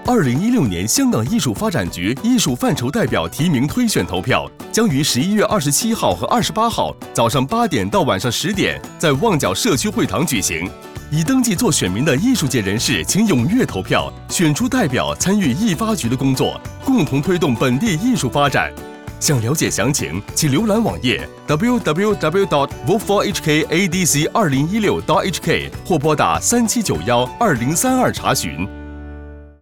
2016年香港艺术发展局艺术范畴代表提名推选投票将于11月27号和28号早上8点到晚上10点在旺角社区会堂举行。已登记做选民的艺术界人士，请踊跃投票，选出代表参与艺发局的工作，共同推动本地艺术发展。想了解详情，请浏览网页 www.voteforhkadc2016.hk 或拨打37912032查询。